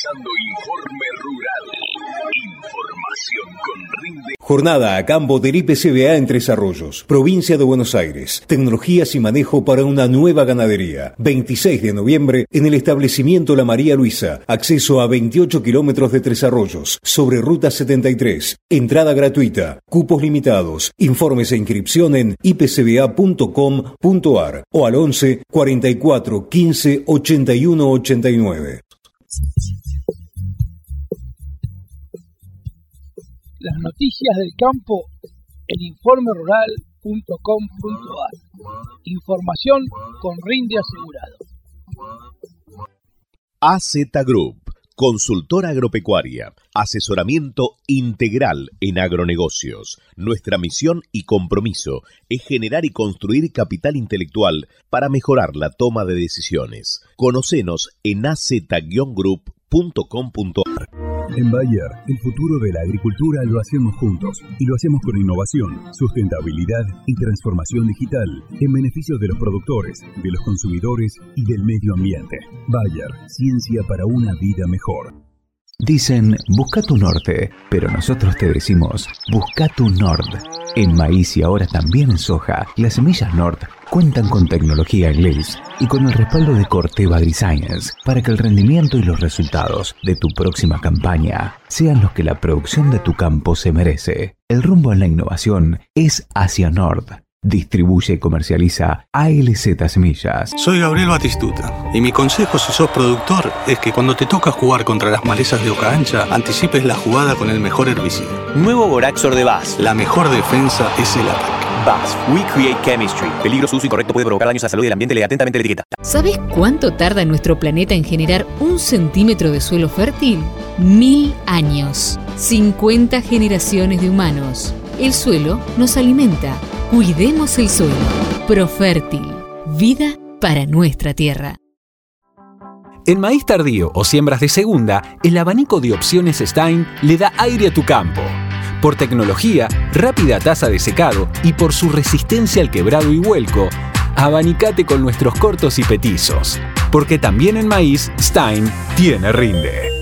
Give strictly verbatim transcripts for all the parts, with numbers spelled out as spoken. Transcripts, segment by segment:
presentando Informe Rural. Información con rinde. Jornada a campo del I P C B A en Tres Arroyos, provincia de Buenos Aires. Tecnologías y manejo para una nueva ganadería. veintiséis de noviembre en el establecimiento La María Luisa. Acceso a veintiocho kilómetros de Tres Arroyos, sobre Ruta setenta y tres. Entrada gratuita. Cupos limitados. Informes e inscripción en i p c b a punto com punto a r o al once cuarenta y cuatro quince ochenta y uno ochenta y nueve. Las noticias del campo en informe rural punto com punto a r. Información con rinde asegurado. A Z Group, consultora agropecuaria, asesoramiento integral en agronegocios. Nuestra misión y compromiso es generar y construir capital intelectual para mejorar la toma de decisiones. Conocenos en a z group punto com punto a r. En Bayer, el futuro de la agricultura lo hacemos juntos y lo hacemos con innovación, sustentabilidad y transformación digital en beneficio de los productores, de los consumidores y del medio ambiente. Bayer, ciencia para una vida mejor. Dicen, busca tu norte, pero nosotros te decimos, busca tu Nord. En maíz y ahora también en soja, las semillas Nord cuentan con tecnología Glaze y con el respaldo de Corteva AgriScience para que el rendimiento y los resultados de tu próxima campaña sean los que la producción de tu campo se merece. El rumbo en la innovación es hacia Nord. Distribuye y comercializa A L Z Semillas. Soy Gabriel Batistuta y mi consejo si sos productor es que cuando te toca jugar contra las malezas de hoja ancha, anticipes la jugada con el mejor herbicida. Nuevo Boraxor de B A S. La mejor defensa es el ataque. B A S. We create chemistry. Peligro, uso incorrecto puede provocar daños a la salud y al ambiente. Lee atentamente la etiqueta. ¿Sabes cuánto tarda nuestro planeta en generar un centímetro de suelo fértil? Mil años. cincuenta generaciones de humanos. El suelo nos alimenta. Cuidemos el suelo. Profértil. Vida para nuestra tierra. En maíz tardío o siembras de segunda, el abanico de opciones Stein le da aire a tu campo. Por tecnología, rápida tasa de secado y por su resistencia al quebrado y vuelco, abanicate con nuestros cortos y petizos. Porque también en maíz, Stein tiene rinde.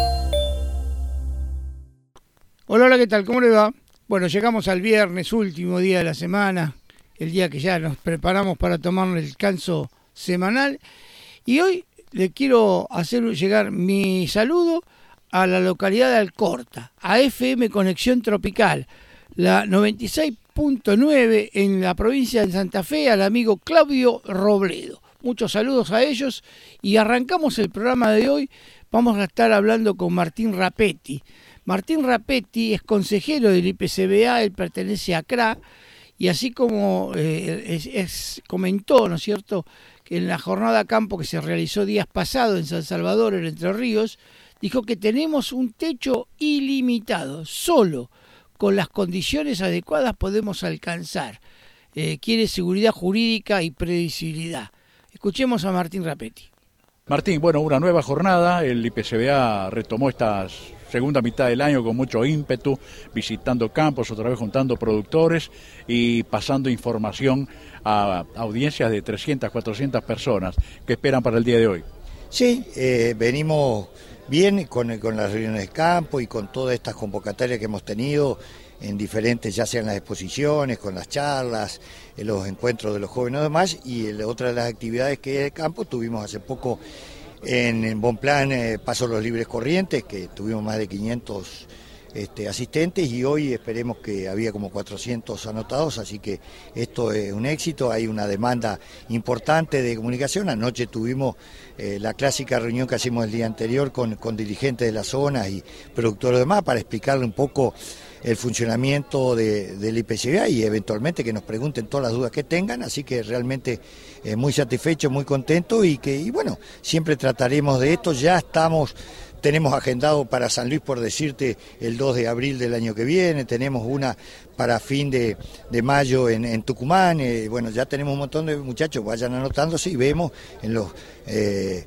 Hola, hola, ¿qué tal? ¿Cómo le va? Bueno, llegamos al viernes, último día de la semana, el día que ya nos preparamos para tomar el descanso semanal. Y hoy le quiero hacer llegar mi saludo a la localidad de Alcorta, a F M Conexión Tropical, la noventa y seis punto nueve en la provincia de Santa Fe, al amigo Claudio Robledo. Muchos saludos a ellos y arrancamos el programa de hoy. Vamos a estar hablando con Martín Rapetti. Martín Rapetti es consejero del I P C B A, él pertenece a C R A, y así como eh, es, es, comentó, ¿no es cierto?, que en la jornada a campo que se realizó días pasados en San Salvador, en Entre Ríos, dijo que tenemos un techo ilimitado, solo con las condiciones adecuadas podemos alcanzar. Eh, quiere seguridad jurídica y previsibilidad. Escuchemos a Martín Rapetti. Martín, bueno, una nueva jornada, el I P C B A retomó estas segunda mitad del año con mucho ímpetu, visitando campos, otra vez juntando productores y pasando información a audiencias de trescientas, cuatrocientas personas. ¿Qué esperan para el día de hoy? Sí, eh, venimos bien con, con las reuniones de campo y con todas estas convocatorias que hemos tenido en diferentes, ya sean las exposiciones, con las charlas, en los encuentros de los jóvenes y demás, y en otra de las actividades que hay de campo tuvimos hace poco en, en Bonplan, eh, Paso los Libres Corrientes, que tuvimos más de quinientos este, asistentes, y hoy esperemos que había como cuatrocientos anotados, así que esto es un éxito, hay una demanda importante de comunicación. Anoche tuvimos eh, la clásica reunión que hacemos el día anterior con, con dirigentes de las zonas y productores demás para explicarle un poco el funcionamiento de, del I P C B A y eventualmente que nos pregunten todas las dudas que tengan, así que realmente eh, muy satisfecho, muy contento y que, y bueno, siempre trataremos de esto. Ya estamos, tenemos agendado para San Luis, por decirte, el dos de abril del año que viene, tenemos una para fin de, de mayo en, en Tucumán, eh, bueno, ya tenemos un montón de muchachos, vayan anotándose y vemos en los Eh,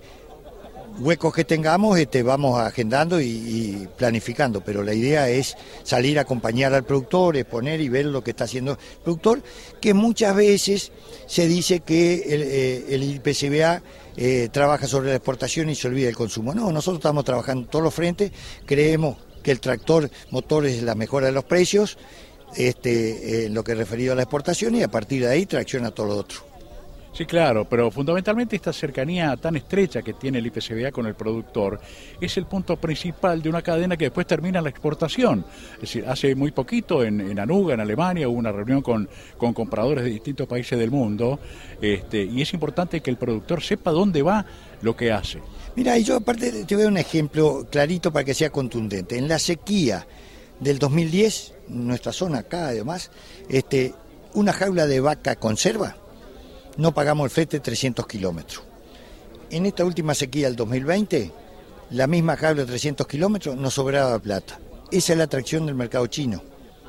huecos que tengamos, este, vamos agendando y, y planificando, pero la idea es salir a acompañar al productor, exponer y ver lo que está haciendo el productor, que muchas veces se dice que el, eh, el I P C B A eh, trabaja sobre la exportación y se olvida del consumo. No, nosotros estamos trabajando en todos los frentes, creemos que el tractor motor es la mejora de los precios, este, en lo que es referido a la exportación, y a partir de ahí tracciona todo lo otro. Sí, claro, pero fundamentalmente esta cercanía tan estrecha que tiene el I P C B A con el productor es el punto principal de una cadena que después termina en la exportación. Es decir, hace muy poquito en, en Anuga, en Alemania, hubo una reunión con, con compradores de distintos países del mundo, este, y es importante que el productor sepa dónde va lo que hace. Mira, y yo aparte te voy a dar un ejemplo clarito para que sea contundente. En la sequía del dos mil diez, en nuestra zona acá además, este, una jaula de vaca conserva, no pagamos el flete trescientos kilómetros. En esta última sequía del dos mil veinte, la misma jaula de trescientos kilómetros nos sobraba plata. Esa es la atracción del mercado chino.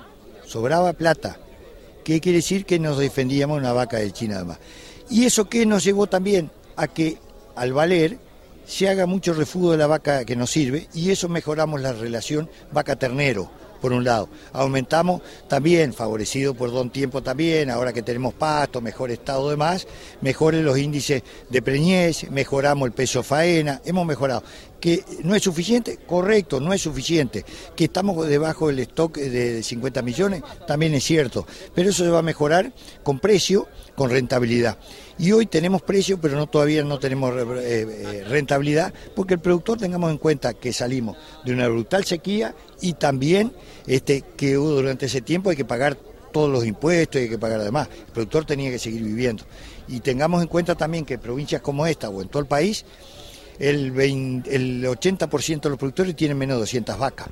Sobraba plata. ¿Qué quiere decir? Que nos defendíamos una vaca de China además. Y eso que nos llevó también a que al valer se haga mucho refugo de la vaca que nos sirve, y eso mejoramos la relación vaca-ternero. Por un lado, aumentamos también, favorecido por Don Tiempo también, ahora que tenemos pasto, mejor estado de más, mejores los índices de preñez, mejoramos el peso faena, hemos mejorado. ¿Que no es suficiente? Correcto, no es suficiente. ¿Que estamos debajo del stock de cincuenta millones? También es cierto, pero eso se va a mejorar con precio, con rentabilidad. Y hoy tenemos precio, pero no todavía no tenemos eh, rentabilidad, porque el productor, tengamos en cuenta que salimos de una brutal sequía y también este, que hubo durante ese tiempo hay que pagar todos los impuestos, hay que pagar además. El productor tenía que seguir viviendo. Y tengamos en cuenta también que provincias como esta o en todo el país, el, veinte, el ochenta por ciento de los productores tienen menos de doscientas vacas.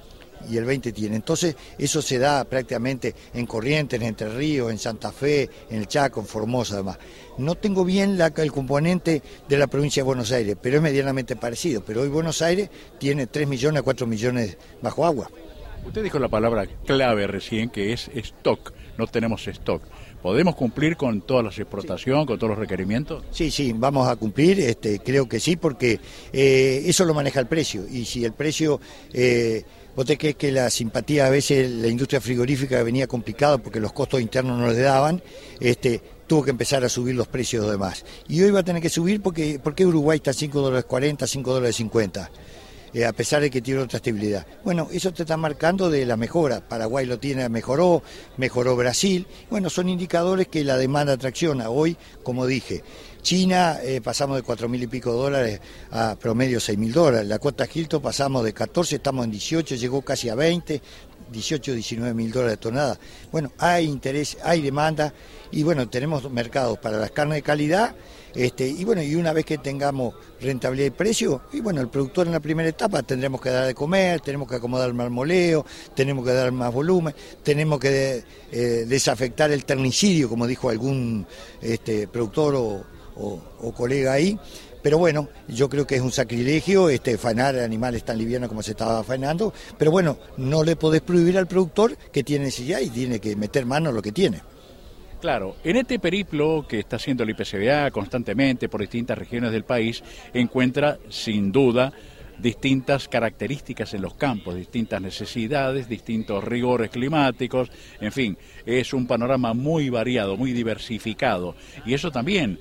Y el veinte por ciento tiene. Entonces, eso se da prácticamente en Corrientes, en Entre Ríos, en Santa Fe, en el Chaco, en Formosa, además. No tengo bien la, el componente de la provincia de Buenos Aires, pero es medianamente parecido. Pero hoy Buenos Aires tiene tres millones a cuatro millones bajo agua. Usted dijo la palabra clave recién, que es stock. No tenemos stock. ¿Podemos cumplir con toda la exportación, sí, con todos los requerimientos? Sí, sí, vamos a cumplir, este, creo que sí, porque eh, eso lo maneja el precio. Y si el precio... Eh, Vos te crees que la simpatía, a veces la industria frigorífica venía complicada porque los costos internos no les daban, este, tuvo que empezar a subir los precios de más. Y hoy va a tener que subir porque, porque Uruguay está a cinco dólares cuarenta, cinco dólares cincuenta, eh, a pesar de que tiene otra estabilidad. Bueno, eso te está marcando de la mejora. Paraguay lo tiene, mejoró, mejoró Brasil. Bueno, son indicadores que la demanda tracciona. Hoy, como dije, China eh, pasamos de cuatro mil y pico dólares a promedio seis mil dólares. La cuota Hilton pasamos de catorce, estamos en dieciocho, llegó casi a veinte, dieciocho, diecinueve mil dólares de tonelada. Bueno, hay interés, hay demanda y bueno, tenemos mercados para las carnes de calidad. Este, y bueno, y una vez que tengamos rentabilidad y precio, y bueno, el productor en la primera etapa tendremos que dar de comer, tenemos que acomodar el marmoleo, tenemos que dar más volumen, tenemos que eh, desafectar el ternicidio, como dijo algún este, productor o O, o colega ahí, pero bueno, yo creo que es un sacrilegio este, faenar animales tan livianos como se estaba faenando, pero bueno, no le podés prohibir al productor que tiene necesidad y tiene que meter mano a lo que tiene. Claro, en este periplo que está haciendo el I P C B A constantemente por distintas regiones del país, encuentra sin duda distintas características en los campos, distintas necesidades, distintos rigores climáticos, en fin, es un panorama muy variado, muy diversificado, y eso también,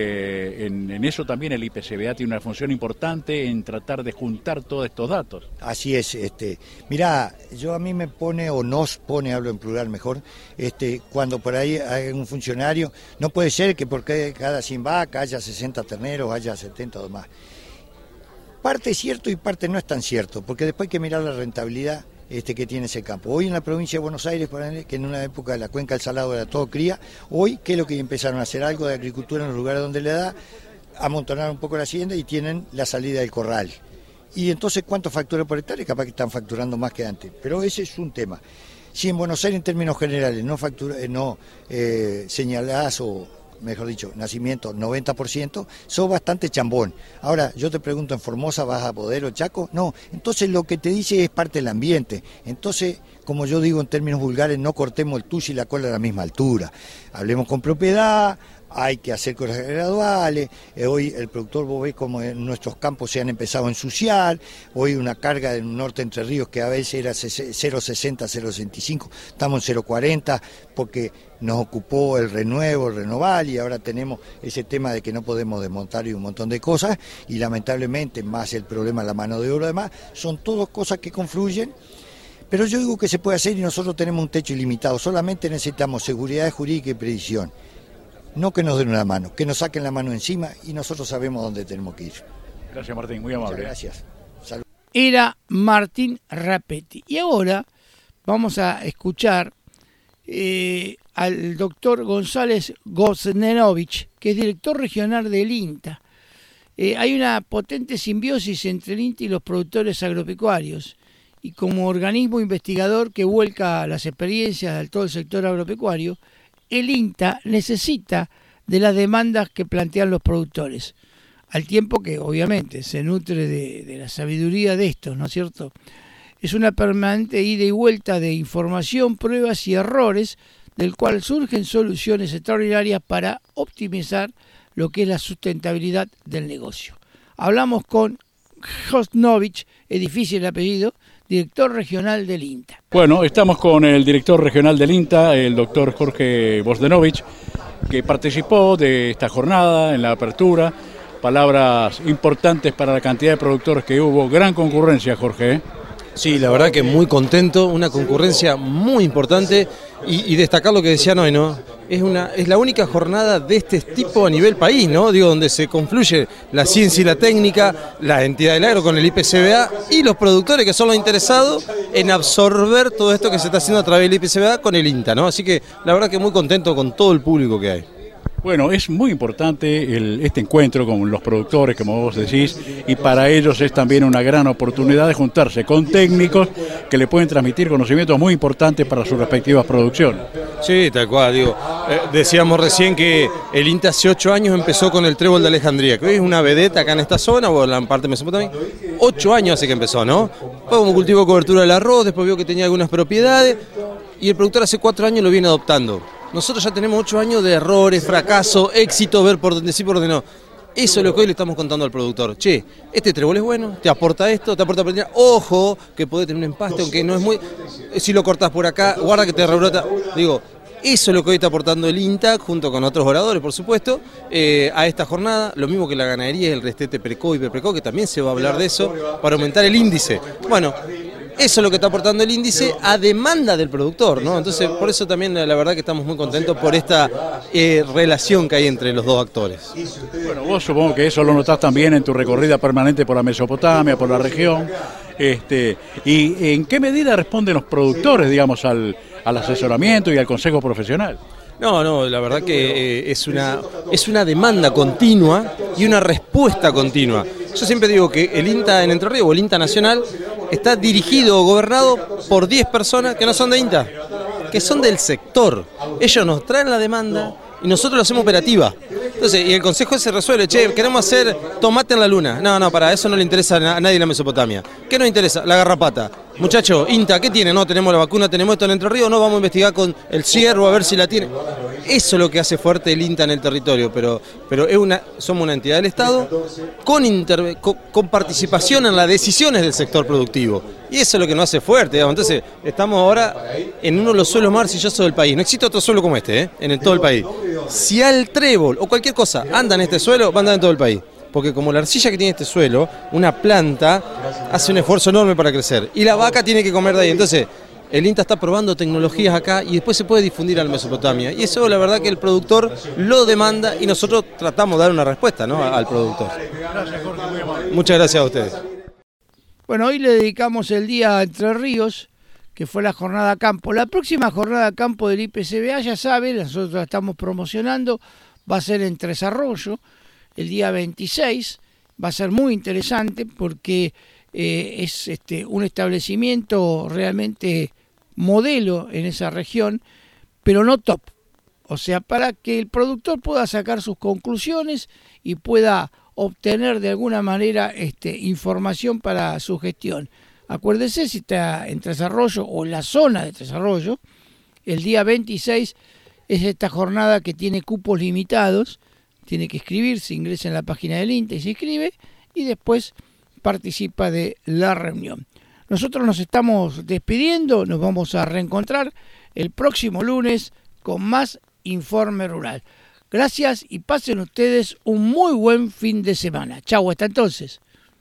eh, en, en eso también el I P C B A tiene una función importante en tratar de juntar todos estos datos. Así es, este, mirá, yo a mí me pone, o nos pone, hablo en plural mejor, este, cuando por ahí hay un funcionario, no puede ser que porque cada cien vacas haya sesenta terneros, haya setenta o más. Parte es cierto y parte no es tan cierto, porque después hay que mirar la rentabilidad este, que tiene ese campo. Hoy en la provincia de Buenos Aires, que en una época de la cuenca del Salado era todo cría, hoy, ¿qué es lo que empezaron a hacer? Algo de agricultura en los lugares donde le da, amontonar un poco la hacienda y tienen la salida del corral. Y entonces, ¿cuánto factura por hectárea? Capaz que están facturando más que antes, pero ese es un tema. Si en Buenos Aires, en términos generales, no, factura, no eh, señalás o... mejor dicho, nacimiento noventa por ciento, sos bastante chambón. Ahora, yo te pregunto, ¿en Formosa vas a poder o Chaco? No, entonces lo que te dice es parte del ambiente. Entonces, como yo digo en términos vulgares, no cortemos el tuyo y la cola a la misma altura. Hablemos con propiedad, hay que hacer cosas graduales. Eh, hoy el productor, vos ves como en nuestros campos se han empezado a ensuciar. Hoy una carga del norte Entre Ríos que a veces era cero sesenta, cero sesenta y cinco, estamos en cero cuarenta porque nos ocupó el renuevo, el renoval, y ahora tenemos ese tema de que no podemos desmontar y un montón de cosas, y lamentablemente más el problema de la mano de obra, además, son todas cosas que confluyen. Pero yo digo que se puede hacer y nosotros tenemos un techo ilimitado, solamente necesitamos seguridad jurídica y previsión. No que nos den una mano, que nos saquen la mano encima y nosotros sabemos dónde tenemos que ir. Gracias, Martín, muy amable. Muchas gracias. Salud. Era Martín Rapetti. Y ahora vamos a escuchar eh, al doctor González Gosnenovich, que es director regional del INTA. Eh, hay una potente simbiosis entre el INTA y los productores agropecuarios, y como organismo investigador que vuelca las experiencias de todo el sector agropecuario, el INTA necesita de las demandas que plantean los productores, al tiempo que obviamente se nutre de, de la sabiduría de estos, ¿no es cierto? Es una permanente ida y vuelta de información, pruebas y errores, del cual surgen soluciones extraordinarias para optimizar lo que es la sustentabilidad del negocio. Hablamos con Gosnenovich, es difícil el apellido, director regional del INTA. Bueno, estamos con el director regional del INTA, el doctor Jorge Gosnenovich, que participó de esta jornada en la apertura. Palabras importantes para la cantidad de productores que hubo. Gran concurrencia, Jorge. Sí, la verdad que muy contento, una concurrencia muy importante y, y destacar lo que decían hoy, ¿no? Es, una, es la única jornada de este tipo a nivel país, ¿no? Digo, donde se confluye la ciencia y la técnica, la entidad del agro con el I P C B A y los productores que son los interesados en absorber todo esto que se está haciendo a través del I P C B A con el INTA, ¿no? Así que la verdad que muy contento con todo el público que hay. Bueno, es muy importante el, este encuentro con los productores, como vos decís, y para ellos es también una gran oportunidad de juntarse con técnicos que le pueden transmitir conocimientos muy importantes para sus respectivas producciones. Sí, tal cual, digo, eh, decíamos recién que el INTA hace ocho años empezó con el trébol de Alejandría, que hoy es una vedeta acá en esta zona, o en la parte de Mesopotamia. Ocho años hace que empezó, ¿no? Fue como cultivo de cobertura del arroz, después vio que tenía algunas propiedades, y el productor hace cuatro años lo viene adoptando. Nosotros ya tenemos ocho años de errores, fracaso, éxito, ver por dónde sí, por dónde no. Eso es lo que hoy le estamos contando al productor. Che, este trébol es bueno, te aporta esto, te aporta proteína. Ojo, que puede tener un empaste, aunque no es muy... Si lo cortás por acá, guarda que te rebrota. Digo, eso es lo que hoy está aportando el INTA, junto con otros oradores, por supuesto, eh, a esta jornada. Lo mismo que la ganadería, el restete preco y hiperpreco, que también se va a hablar de eso, para aumentar el índice. Bueno... Eso es lo que está aportando el índice a demanda del productor, ¿no? Entonces, por eso también la verdad que estamos muy contentos por esta eh, relación que hay entre los dos actores. Bueno, vos supongo que eso lo notás también en tu recorrida permanente por la Mesopotamia, por la región. Este, ¿y en qué medida responden los productores, digamos, al, al asesoramiento y al consejo profesional? No, no, la verdad que eh, es una es una demanda continua y una respuesta continua. Yo siempre digo que el INTA en Entre Ríos, o el INTA Nacional, está dirigido o gobernado por diez personas que no son de INTA, que son del sector. Ellos nos traen la demanda y nosotros lo hacemos operativa. Entonces, y el consejo se resuelve, che, queremos hacer tomate en la luna. No, no, para eso no le interesa a nadie en la Mesopotamia. ¿Qué nos interesa? La garrapata. Muchacho, INTA, ¿qué tiene? No, tenemos la vacuna, tenemos esto en Entre Ríos, no, vamos a investigar con el ciervo a ver si la tiene. Eso es lo que hace fuerte el INTA en el territorio, pero, pero es una, somos una entidad del Estado con, interve, con, con participación en las decisiones del sector productivo. Y eso es lo que nos hace fuerte, digamos. Entonces, estamos ahora en uno de los suelos más arcillosos del país. No existe otro suelo como este, ¿eh? En el, todo el país. Si al trébol o cualquier cosa anda en este suelo, va a andar en todo el país. Porque como la arcilla que tiene este suelo, una planta hace un esfuerzo enorme para crecer. Y la vaca tiene que comer de ahí. Entonces, el INTA está probando tecnologías acá y después se puede difundir al Mesopotamia. Y eso la verdad que el productor lo demanda y nosotros tratamos de dar una respuesta, ¿no?, al productor. Gracias, Jorge, muy amable. Muchas gracias a ustedes. Bueno, hoy le dedicamos el día a Entre Ríos, que fue la jornada campo. La próxima jornada campo del I P C B A, ya saben, nosotros la estamos promocionando, va a ser en Tres Arroyos, el día veintiséis. Va a ser muy interesante porque eh, es este, un establecimiento realmente modelo en esa región, pero no top. O sea, para que el productor pueda sacar sus conclusiones y pueda obtener de alguna manera este, información para su gestión. Acuérdese, si está en Tres Arroyos o en la zona de Tres Arroyos, el día veintiséis es esta jornada que tiene cupos limitados. Tiene que inscribirse, ingresa en la página del INTA y se inscribe y después participa de la reunión. Nosotros nos estamos despidiendo, nos vamos a reencontrar el próximo lunes con más Informe Rural. Gracias y pasen ustedes un muy buen fin de semana. Chau, hasta entonces.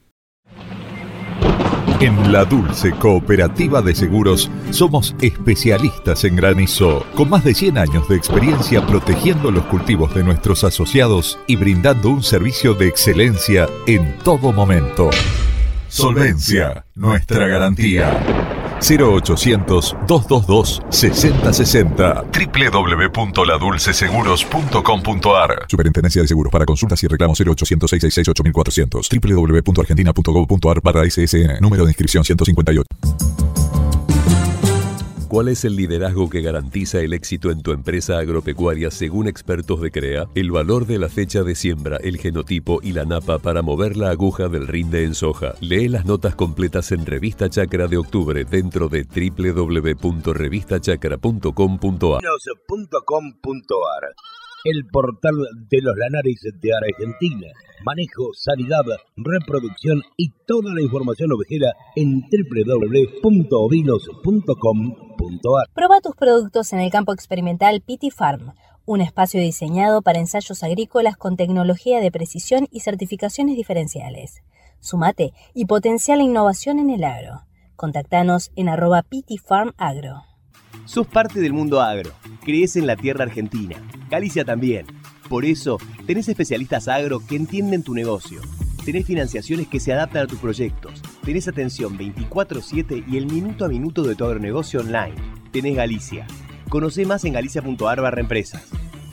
En La Dulce Cooperativa de Seguros somos especialistas en granizo, con más de cien años de experiencia protegiendo los cultivos de nuestros asociados y brindando un servicio de excelencia en todo momento. Solvencia, nuestra garantía. cero ochocientos, doscientos veintidós, sesenta sesenta. doble u doble u doble u punto la dulce seguros punto com punto a r. Superintendencia de Seguros. Para consultas y reclamos cero ochocientos, seiscientos sesenta y seis, ocho mil cuatrocientos. doble u doble u doble u punto argentina punto gov punto a r barra S S N. Número de inscripción ciento cincuenta y ocho. ¿Cuál es el liderazgo que garantiza el éxito en tu empresa agropecuaria según expertos de CREA? El valor de la fecha de siembra, el genotipo y la napa para mover la aguja del rinde en soja. Lee las notas completas en Revista Chacra de octubre dentro de doble u doble u doble u punto revista chacra punto com punto a r. El portal de los lanares de Argentina. Manejo, sanidad, reproducción y toda la información ovejera en doble u doble u doble u punto ovinos punto com punto a r. Proba tus productos en el campo experimental Pity Farm, un espacio diseñado para ensayos agrícolas con tecnología de precisión y certificaciones diferenciales. Sumate y potencia la innovación en el agro. Contactanos en arroba Pity Farm Agro. Sos parte del mundo agro, crees en la tierra argentina, Galicia también. Por eso, tenés especialistas agro que entienden tu negocio. Tenés financiaciones que se adaptan a tus proyectos. Tenés atención veinticuatro siete y el minuto a minuto de tu agronegocio online. Tenés Galicia. Conocé más en galicia punto a r barra empresas.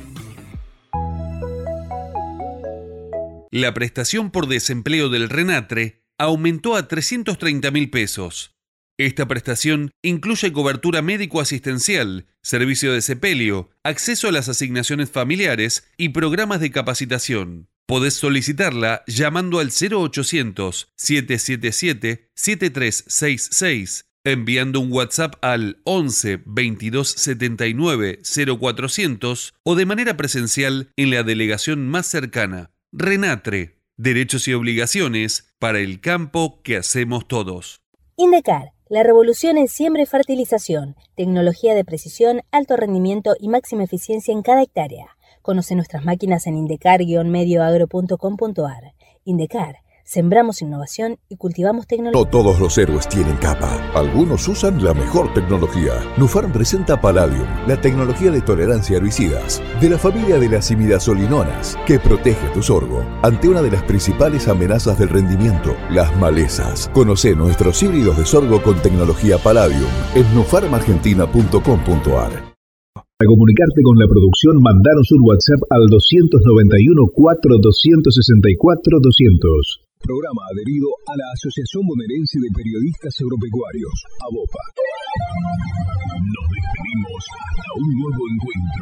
La prestación por desempleo del RENATRE aumentó a trescientos treinta mil pesos. Esta prestación incluye cobertura médico-asistencial, servicio de sepelio, acceso a las asignaciones familiares y programas de capacitación. Podés solicitarla llamando al cero ochocientos, setecientos setenta y siete, setenta y tres sesenta y seis, enviando un WhatsApp al once, veintidós setenta y nueve, cero cuatrocientos o de manera presencial en la delegación más cercana. RENATRE, derechos y obligaciones para el campo que hacemos todos. Indecar, la revolución en siembra y fertilización, tecnología de precisión, alto rendimiento y máxima eficiencia en cada hectárea. Conoce nuestras máquinas en indecar guion medio agro punto com punto a r. Indecar, sembramos innovación y cultivamos tecnología. No todos los héroes tienen capa. Algunos usan la mejor tecnología. Nufarm presenta Palladium, la tecnología de tolerancia a herbicidas, de la familia de las imidazolinonas, que protege tu sorgo ante una de las principales amenazas del rendimiento, las malezas. Conoce nuestros híbridos de sorgo con tecnología Palladium en nufarm argentina punto com punto a r. Para comunicarte con la producción, mandanos un WhatsApp al doscientos noventa y uno, cuatro, doscientos sesenta y cuatro, doscientos. Programa adherido a la Asociación Bonaerense de Periodistas Agropecuarios, ABOPA. Nos despedimos hasta un nuevo encuentro.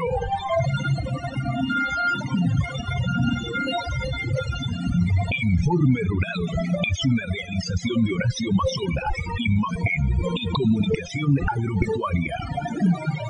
Informe Rural es una realización de Horacio Mazzola, imagen y comunicación agropecuaria.